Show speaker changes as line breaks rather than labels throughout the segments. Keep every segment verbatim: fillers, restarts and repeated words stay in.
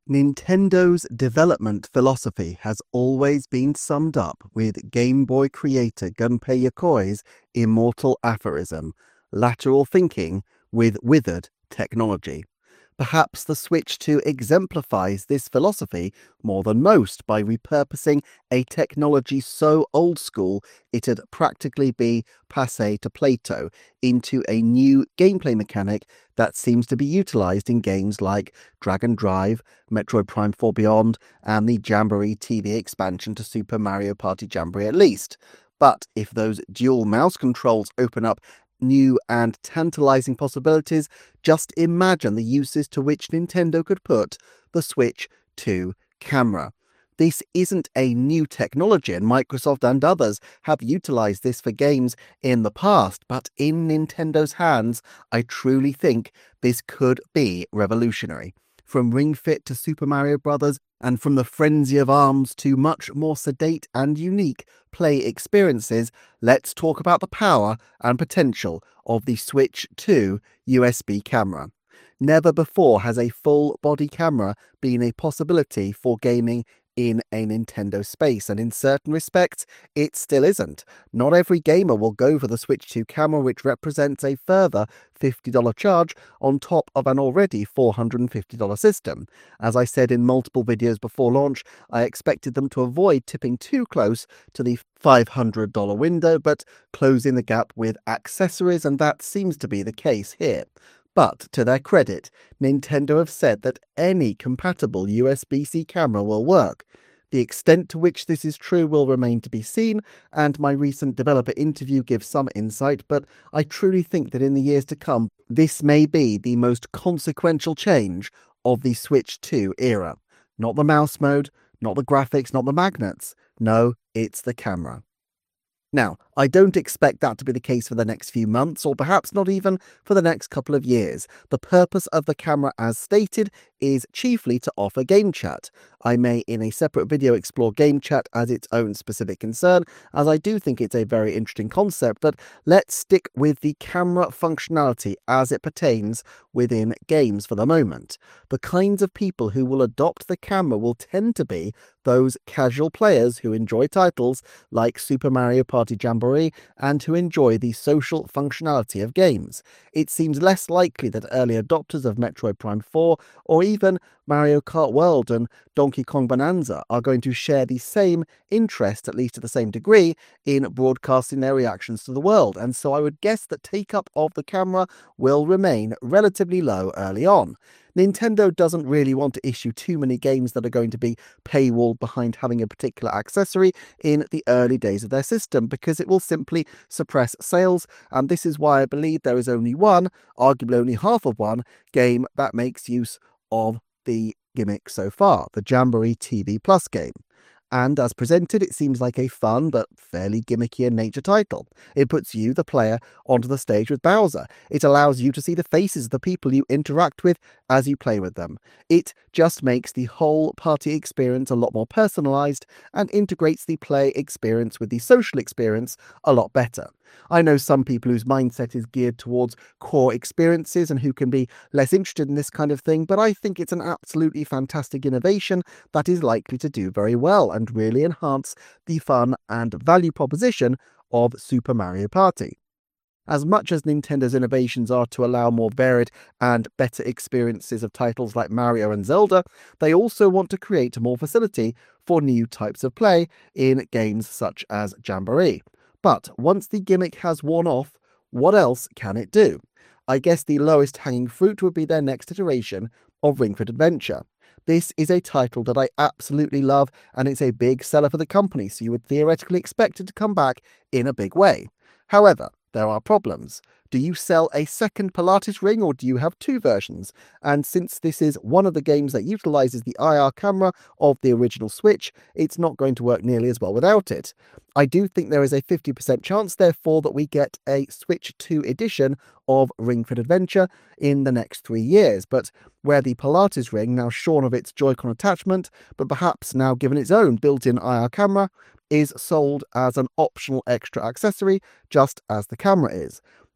Nintendo's development philosophy has always been summed up with Game Boy creator Gunpei Yokoi's immortal aphorism, lateral thinking with withered technology. Perhaps the Switch two exemplifies this philosophy more than most by repurposing a technology so old school it'd practically be passé to Plato into a new gameplay mechanic that seems to be utilised in games like Dragon Drive, Metroid Prime four Beyond, and the Jamboree T V expansion to Super Mario Party Jamboree at least. But if those dual mouse controls open up new and tantalizing possibilities, just imagine the uses to which Nintendo could put the Switch two camera. This isn't a new technology, and Microsoft and others have utilized this for games in the past, but in Nintendo's hands, I truly think this could be revolutionary. From Ring Fit to Super Mario Bros., and from the frenzy of arms to much more sedate and unique play experiences, let's talk about the power and potential of the Switch two U S B camera. Never before has a full-body camera been a possibility for gaming in a Nintendo space, and in certain respects, it still isn't. Not every gamer will go for the Switch two camera, which represents a further fifty dollars charge on top of an already four hundred fifty dollars system. As I said in multiple videos before launch, I expected them to avoid tipping too close to the five hundred dollars window, but closing the gap with accessories, and that seems to be the case here. But, to their credit, Nintendo have said that any compatible U S B C camera will work. The extent to which this is true will remain to be seen, and my recent developer interview gives some insight, but I truly think that in the years to come, this may be the most consequential change of the Switch two era. Not the mouse mode, not the graphics, not the magnets. No, it's the camera. Now, I don't expect that to be the case for the next few months, or perhaps not even for the next couple of years. The purpose of the camera, as stated, is chiefly to offer game chat. I may in a separate video explore game chat as its own specific concern, as I do think it's a very interesting concept, but let's stick with the camera functionality as it pertains within games for the moment. The kinds of people who will adopt the camera will tend to be those casual players who enjoy titles like Super Mario Party Jamboree and who enjoy the social functionality of games. It seems less likely that early adopters of Metroid Prime four or even Mario Kart World and Donkey Kong Bonanza are going to share the same interest, at least to the same degree, in broadcasting their reactions to the world, and so I would guess that take-up of the camera will remain relatively low early on. Nintendo doesn't really want to issue too many games that are going to be paywalled behind having a particular accessory in the early days of their system, because it will simply suppress sales, and this is why I believe there is only one, arguably only half of one, game that makes use of the gimmick so far, the Jamboree T V Plus game. And as presented, it seems like a fun but fairly gimmicky in nature title. It puts you, the player, onto the stage with Bowser. It allows you to see the faces of the people you interact with as you play with them. It just makes the whole party experience a lot more personalised and integrates the play experience with the social experience a lot better. I know some people whose mindset is geared towards core experiences and who can be less interested in this kind of thing, but I think it's an absolutely fantastic innovation that is likely to do very well and really enhance the fun and value proposition of Super Mario Party. As much as Nintendo's innovations are to allow more varied and better experiences of titles like Mario and Zelda, they also want to create more facility for new types of play in games such as Jamboree. But once the gimmick has worn off, what else can it do? I guess the lowest hanging fruit would be their next iteration of Ring Fit Adventure. This is a title that I absolutely love, and it's a big seller for the company, so you would theoretically expect it to come back in a big way. However, there are problems. Do you sell a second Pilates ring, or do you have two versions? And since this is one of the games that utilises the I R camera of the original Switch, it's not going to work nearly as well without it. I do think there is a fifty percent chance, therefore, that we get a Switch two edition of Ring Fit Adventure in the next three years, but where the Pilates ring, now shorn of its Joy-Con attachment, but perhaps now given its own built-in I R camera, is sold as an optional extra accessory, just as the camera is.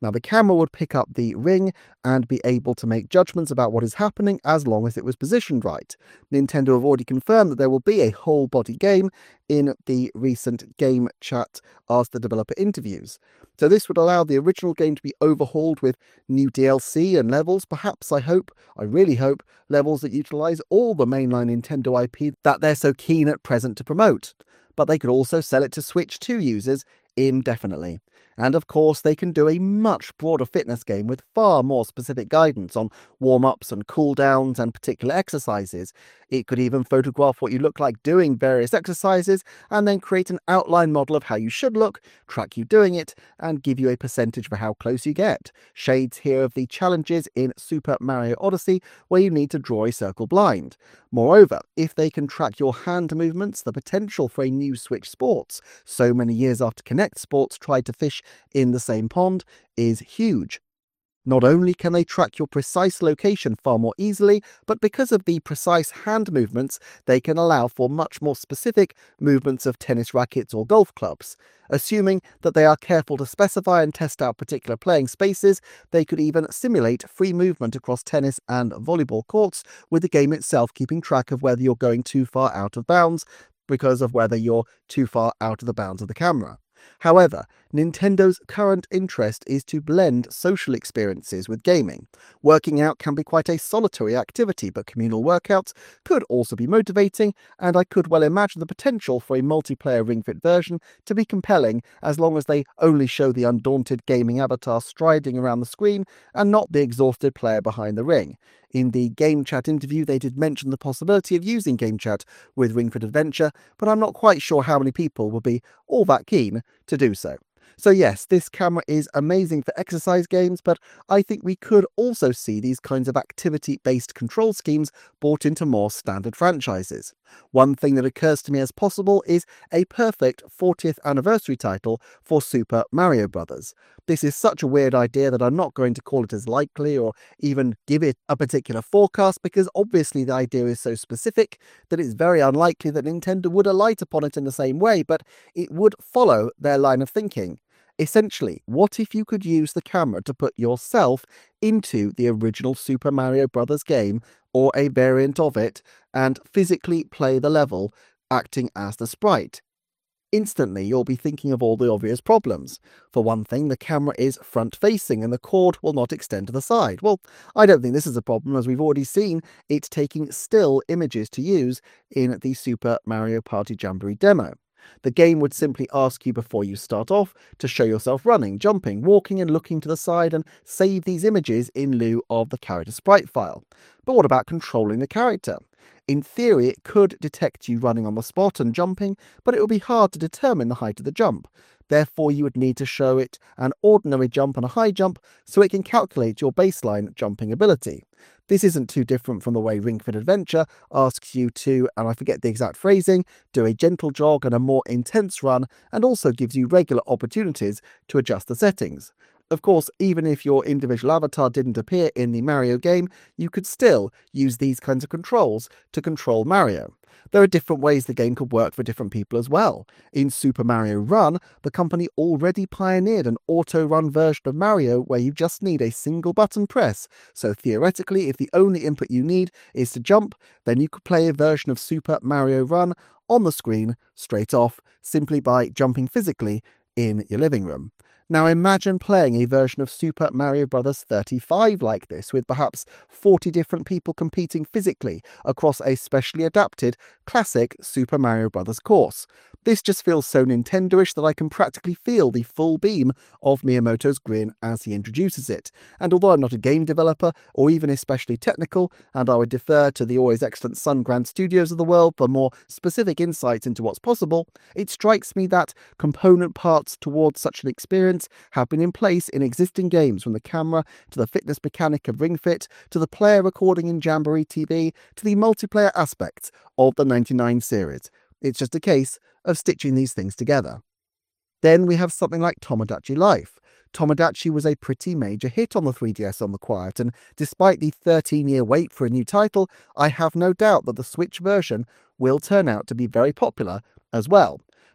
Now, the camera would pick up the ring and be able to make judgments about what is happening as long as it was positioned right. Nintendo have already confirmed that there will be a whole body game in the recent Game Chat Ask the Developer interviews. So this would allow the original game to be overhauled with new D L C and levels, perhaps, I hope, I really hope, levels that utilise all the mainline Nintendo I P that they're so keen at present to promote. But they could also sell it to Switch two users indefinitely. And of course, they can do a much broader fitness game with far more specific guidance on warm-ups and cooldowns and particular exercises. It could even photograph what you look like doing various exercises and then create an outline model of how you should look, track you doing it, and give you a percentage for how close you get. Shades here of the challenges in Super Mario Odyssey, where you need to draw a circle blind. Moreover, if they can track your hand movements, the potential for a new Switch Sports, so many years after Kinect Sports tried to fish in the same pond, is huge. Not only can they track your precise location far more easily, but because of the precise hand movements, they can allow for much more specific movements of tennis rackets or golf clubs. Assuming that they are careful to specify and test out particular playing spaces, they could even simulate free movement across tennis and volleyball courts, with the game itself keeping track of whether you're going too far out of bounds because of whether you're too far out of the bounds of the camera. However, Nintendo's current interest is to blend social experiences with gaming. Working out can be quite a solitary activity, but communal workouts could also be motivating, and I could well imagine the potential for a multiplayer Ring Fit version to be compelling as long as they only show the undaunted gaming avatar striding around the screen and not the exhausted player behind the ring. In the Game Chat interview, they did mention the possibility of using Game Chat with Ring Fit Adventure, but I'm not quite sure how many people will be all that keen to do so. So yes, this camera is amazing for exercise games, but I think we could also see these kinds of activity-based control schemes brought into more standard franchises. One thing that occurs to me as possible is a perfect fortieth anniversary title for Super Mario Bros. This is such a weird idea that I'm not going to call it as likely or even give it a particular forecast, because obviously the idea is so specific that it's very unlikely that Nintendo would alight upon it in the same way, but it would follow their line of thinking. Essentially, what if you could use the camera to put yourself into the original Super Mario Bros. Game, or a variant of it, and physically play the level, acting as the sprite? Instantly, you'll be thinking of all the obvious problems. For one thing, the camera is front-facing and the cord will not extend to the side. Well, I don't think this is a problem, as we've already seen it taking still images to use in the Super Mario Party Jamboree demo. The game would simply ask you before you start off to show yourself running, jumping, walking and looking to the side, and save these images in lieu of the character sprite file. But what about controlling the character? In theory, it could detect you running on the spot and jumping, but it would be hard to determine the height of the jump. Therefore, you would need to show it an ordinary jump and a high jump so it can calculate your baseline jumping ability. This isn't too different from the way Ring Fit Adventure asks you to, and I forget the exact phrasing, do a gentle jog and a more intense run, and also gives you regular opportunities to adjust the settings. Of course, even if your individual avatar didn't appear in the Mario game, you could still use these kinds of controls to control Mario. There are different ways the game could work for different people as well. In Super Mario Run, the company already pioneered an auto-run version of Mario where you just need a single button press. So theoretically, if the only input you need is to jump, then you could play a version of Super Mario Run on the screen straight off, simply by jumping physically in your living room. Now imagine playing a version of Super Mario Bros. thirty-five like this, with perhaps forty different people competing physically across a specially adapted classic Super Mario Bros. Course. This just feels so Nintendo-ish that I can practically feel the full beam of Miyamoto's grin as he introduces it. And although I'm not a game developer, or even especially technical, and I would defer to the always excellent Sun Grand Studios of the world for more specific insights into what's possible, it strikes me that component parts towards such an experience have been in place in existing games, from the camera to the fitness mechanic of Ring Fit, to the player recording in Jamboree T V, to the multiplayer aspects of the ninety-nine series. It's just a case of stitching these things together. Then we have something like Tomodachi Life. Tomodachi was a pretty major hit on the three D S on the quiet, and despite the thirteen-year wait for a new title, I have no doubt that the Switch version will turn out to be very popular as well.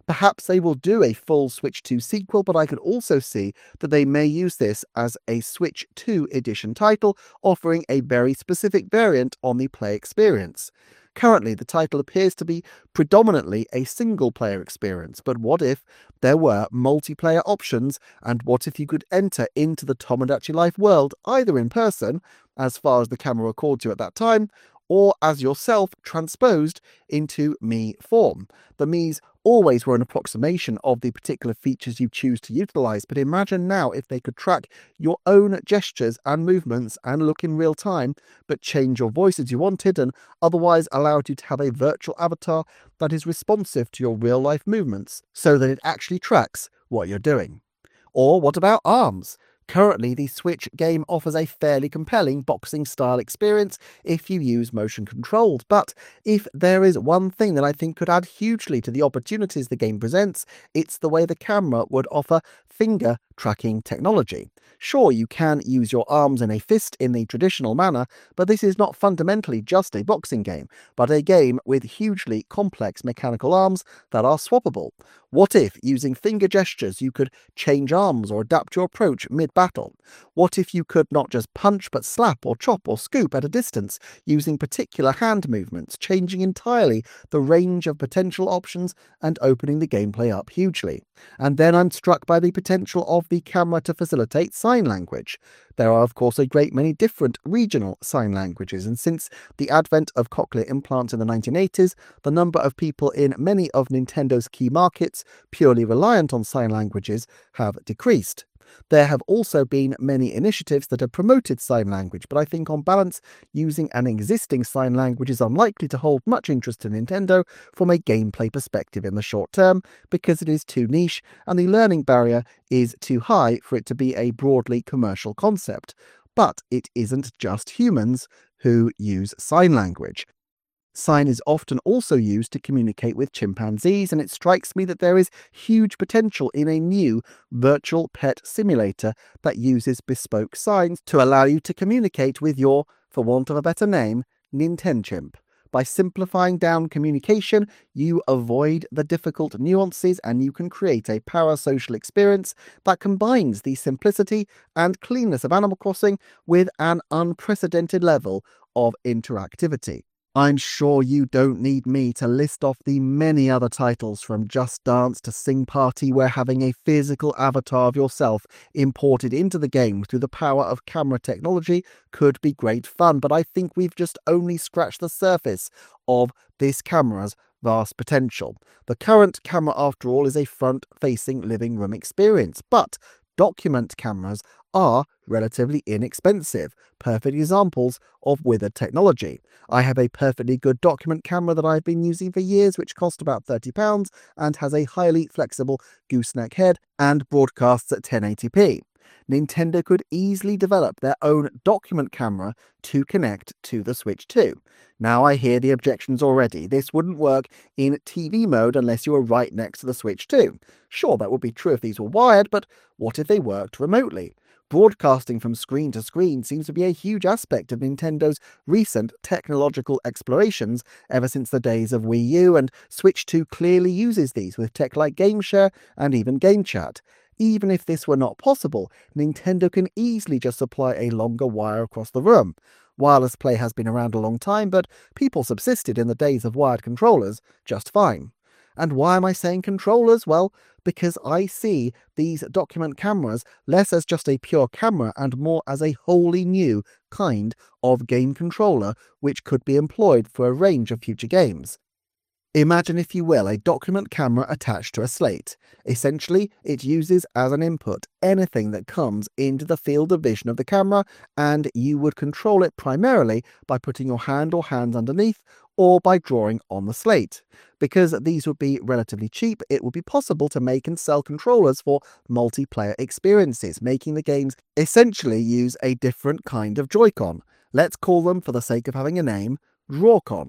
Perhaps they will do a full Switch two sequel, but I could also see that they may use this as a Switch two edition title, offering a very specific variant on the play experience. Currently, the title appears to be predominantly a single-player experience, but what if there were multiplayer options, and what if you could enter into the Tomodachi Life world either in person, as far as the camera records you at that time, or as yourself transposed into Mii form. The Miis always were an approximation of the particular features you choose to utilize, but imagine now if they could track your own gestures and movements and look in real time, but change your voice as you wanted and otherwise allowed you to have a virtual avatar that is responsive to your real life movements so that it actually tracks what you're doing. Or what about arms? Currently, the Switch game offers a fairly compelling boxing-style experience if you use motion controls, but if there is one thing that I think could add hugely to the opportunities the game presents, it's the way the camera would offer finger tracking technology. Sure, you can use your arms in a fist in the traditional manner, but this is not fundamentally just a boxing game, but a game with hugely complex mechanical arms that are swappable. What if, using finger gestures, you could change arms or adapt your approach mid-battle? What if you could not just punch but slap or chop or scoop at a distance, using particular hand movements, changing entirely the range of potential options and opening the gameplay up hugely? And then I'm struck by the potential of the camera to facilitate sign language. There are, of course, a great many different regional sign languages, and since the advent of cochlear implants in the nineteen eighties, the number of people in many of Nintendo's key markets purely reliant on sign languages have decreased. There have also been many initiatives that have promoted sign language, but I think on balance, using an existing sign language is unlikely to hold much interest to Nintendo from a gameplay perspective in the short term, because it is too niche and the learning barrier is too high for it to be a broadly commercial concept. But it isn't just humans who use sign language. Sign is often also used to communicate with chimpanzees, and it strikes me that there is huge potential in a new virtual pet simulator that uses bespoke signs to allow you to communicate with your, for want of a better name, Nintenchimp. By simplifying down communication, you avoid the difficult nuances and you can create a parasocial experience that combines the simplicity and cleanness of Animal Crossing with an unprecedented level of interactivity. I'm sure you don't need me to list off the many other titles from Just Dance to Sing Party where having a physical avatar of yourself imported into the game through the power of camera technology could be great fun, but I think we've just only scratched the surface of this camera's vast potential. The current camera, after all, is a front-facing living room experience, but document cameras are relatively inexpensive, perfect examples of withered technology. I have a perfectly good document camera that I've been using for years, which cost about thirty pounds and has a highly flexible gooseneck head and broadcasts at ten eighty p. Nintendo could easily develop their own document camera to connect to the Switch two. Now I hear the objections already. This wouldn't work in T V mode unless you were right next to the Switch two. Sure, that would be true if these were wired, but what if they worked remotely? Broadcasting from screen to screen seems to be a huge aspect of Nintendo's recent technological explorations ever since the days of Wii U, and Switch two clearly uses these with tech like GameShare and even Game Chat. Even if this were not possible, Nintendo can easily just supply a longer wire across the room. Wireless play has been around a long time, but people subsisted in the days of wired controllers just fine. And why am I saying controllers? Well, because I see these document cameras less as just a pure camera and more as a wholly new kind of game controller which could be employed for a range of future games. Imagine, if you will, a document camera attached to a slate. Essentially, it uses as an input anything that comes into the field of vision of the camera, and you would control it primarily by putting your hand or hands underneath or by drawing on the slate. Because these would be relatively cheap, it would be possible to make and sell controllers for multiplayer experiences, making the games essentially use a different kind of Joy-Con. Let's call them, for the sake of having a name, Drawcon.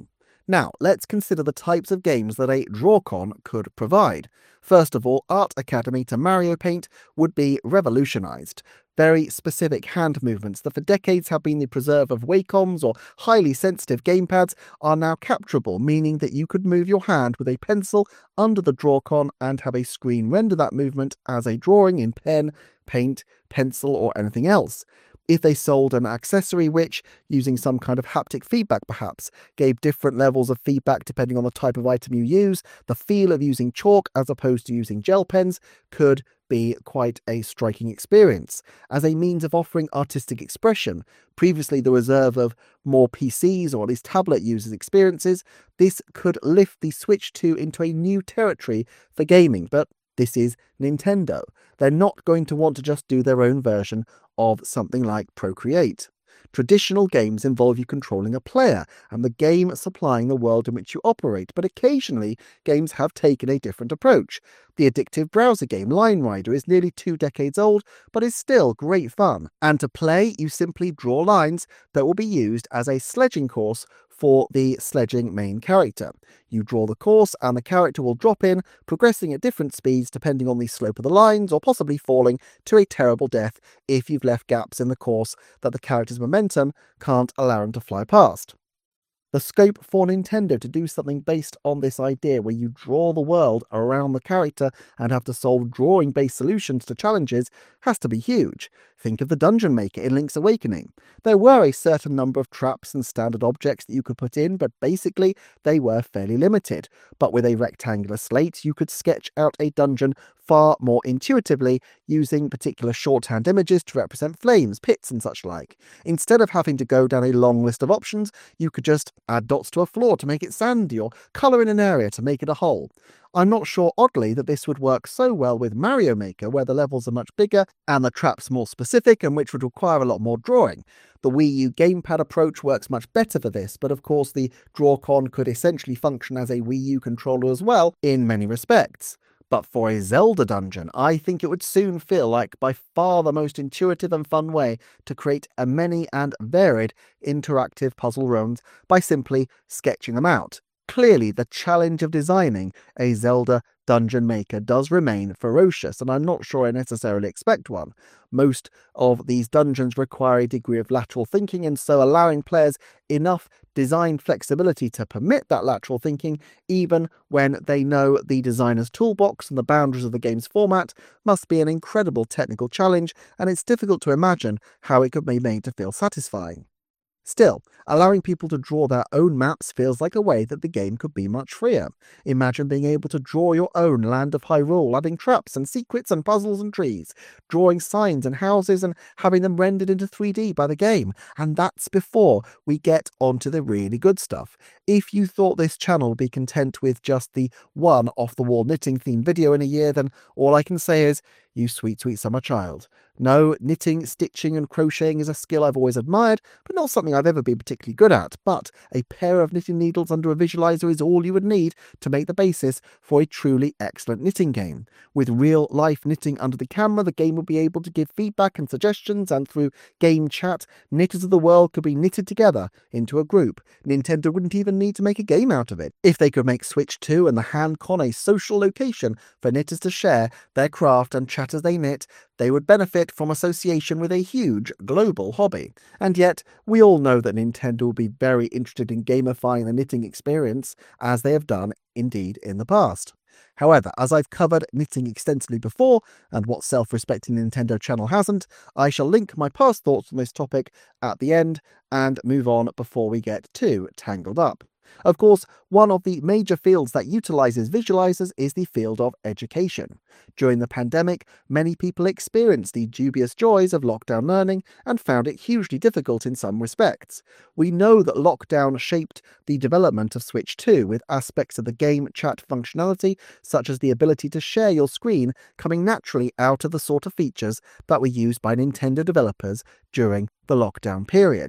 Now, let's consider the types of games that a DrawCon could provide. First of all, Art Academy to Mario Paint would be revolutionized. Very specific hand movements that for decades have been the preserve of Wacom's or highly sensitive gamepads are now capturable, meaning that you could move your hand with a pencil under the DrawCon and have a screen render that movement as a drawing in pen, paint, pencil, or anything else. If they sold an accessory which, using some kind of haptic feedback perhaps, gave different levels of feedback depending on the type of item you use, the feel of using chalk as opposed to using gel pens could be quite a striking experience. As a means of offering artistic expression, previously the reserve of more P Cs or at least tablet users' experiences, this could lift the Switch two into a new territory for gaming, but this is Nintendo. They're not going to want to just do their own version of something like Procreate. Traditional games involve you controlling a player and the game supplying the world in which you operate, but occasionally games have taken a different approach. The addictive browser game Line Rider is nearly two decades old, but is still great fun. And to play, you simply draw lines that will be used as a sledging course for the sledging main character. You draw the course and the character will drop in, progressing at different speeds depending on the slope of the lines, or possibly falling to a terrible death if you've left gaps in the course that the character's momentum can't allow him to fly past. The scope for Nintendo to do something based on this idea where you draw the world around the character and have to solve drawing-based solutions to challenges has to be huge. Think of the Dungeon Maker in Link's Awakening. There were a certain number of traps and standard objects that you could put in, but basically they were fairly limited. But with a rectangular slate, you could sketch out a dungeon far more intuitively using particular shorthand images to represent flames, pits and such like. Instead of having to go down a long list of options, you could just add dots to a floor to make it sandy or colour in an area to make it a hole. I'm not sure, oddly, that this would work so well with Mario Maker, where the levels are much bigger and the traps more specific and which would require a lot more drawing. The Wii U gamepad approach works much better for this, but of course the DrawCon could essentially function as a Wii U controller as well in many respects. But for a Zelda dungeon, I think it would soon feel like by far the most intuitive and fun way to create a many and varied interactive puzzle runs by simply sketching them out. Clearly, the challenge of designing a Zelda Dungeon Maker does remain ferocious, and I'm not sure I necessarily expect one. Most of these dungeons require a degree of lateral thinking, and so allowing players enough design flexibility to permit that lateral thinking, even when they know the designer's toolbox and the boundaries of the game's format, must be an incredible technical challenge, and it's difficult to imagine how it could be made to feel satisfying. Still, allowing people to draw their own maps feels like a way that the game could be much freer. Imagine being able to draw your own Land of Hyrule, adding traps and secrets and puzzles and trees, drawing signs and houses and having them rendered into three D by the game. And that's before we get onto the really good stuff. If you thought this channel would be content with just the one off-the-wall knitting themed video in a year, then all I can say is, you sweet, sweet summer child. No, knitting, stitching and crocheting is a skill I've always admired, but not something I've ever been particularly good at. But a pair of knitting needles under a visualizer is all you would need to make the basis for a truly excellent knitting game. With real-life knitting under the camera, the game will be able to give feedback and suggestions, and through game chat, knitters of the world could be knitted together into a group. Nintendo wouldn't even need to make a game out of it. If they could make Switch two and the HandCon a social location for knitters to share their craft and chat as they knit, they would benefit from association with a huge global hobby. And yet, we all know that Nintendo will be very interested in gamifying the knitting experience, as they have done indeed in the past. However, as I've covered knitting extensively before, and what self-respecting Nintendo channel hasn't, I shall link my past thoughts on this topic at the end and move on before we get too tangled up. Of course, one of the major fields that utilizes visualizers is the field of education. During the pandemic, many people experienced the dubious joys of lockdown learning and found it hugely difficult in some respects. We know that lockdown shaped the development of Switch two, with aspects of the game chat functionality, such as the ability to share your screen, coming naturally out of the sort of features that were used by Nintendo developers during the lockdown period.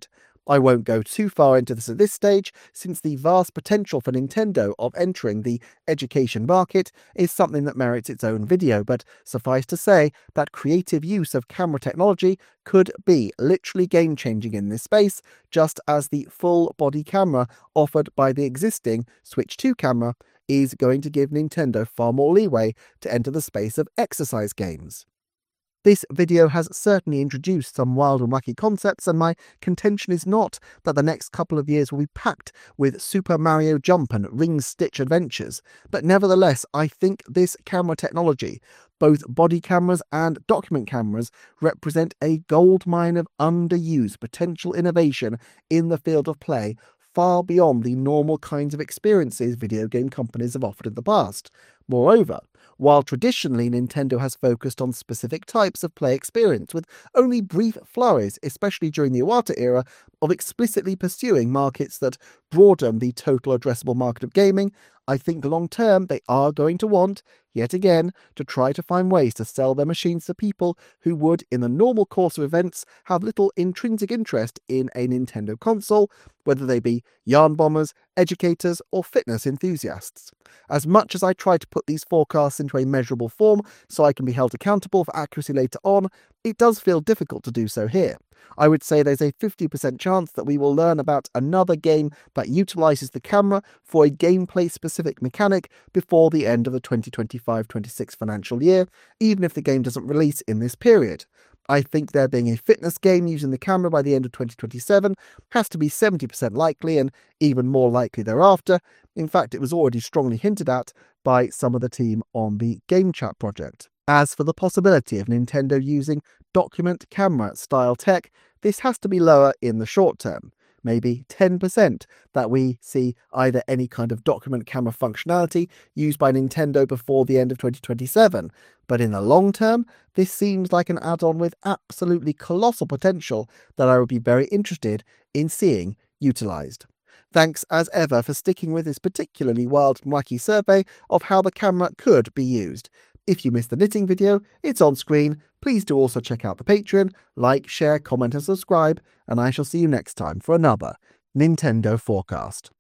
I won't go too far into this at this stage, since the vast potential for Nintendo of entering the education market is something that merits its own video, but suffice to say that creative use of camera technology could be literally game-changing in this space, just as the full-body camera offered by the existing Switch two camera is going to give Nintendo far more leeway to enter the space of exercise games. This video has certainly introduced some wild and wacky concepts, and my contention is not that the next couple of years will be packed with Super Mario Jump and Ring Stitch adventures, but nevertheless I think this camera technology, both body cameras and document cameras, represent a goldmine of underused potential innovation in the field of play, far beyond the normal kinds of experiences video game companies have offered in the past. Moreover, while traditionally Nintendo has focused on specific types of play experience, with only brief flurries, especially during the Iwata era, of explicitly pursuing markets that broaden the total addressable market of gaming, I think long term they are going to want, yet again, to try to find ways to sell their machines to people who would, in the normal course of events, have little intrinsic interest in a Nintendo console, whether they be yarn bombers, educators, or fitness enthusiasts. As much as I try to put these forecasts into a measurable form so I can be held accountable for accuracy later on, it does feel difficult to do so here. I would say there's a fifty percent chance that we will learn about another game that utilises the camera for a gameplay-specific mechanic before the end of the twenty twenty-five twenty-six financial year, even if the game doesn't release in this period. I think there being a fitness game using the camera by the end of twenty twenty-seven has to be seventy percent likely, and even more likely thereafter. In fact, it was already strongly hinted at by some of the team on the Game Chat project. As for the possibility of Nintendo using document camera style tech, this has to be lower in the short term. Maybe ten percent that we see either any kind of document camera functionality used by Nintendo before the end of twenty twenty-seven. But in the long term, this seems like an add-on with absolutely colossal potential that I would be very interested in seeing utilised. Thanks as ever for sticking with this particularly wild and wacky survey of how the camera could be used. If you missed the knitting video, it's on screen. Please do also check out the Patreon, like, share, comment and subscribe, and I shall see you next time for another Nintendo Forecast.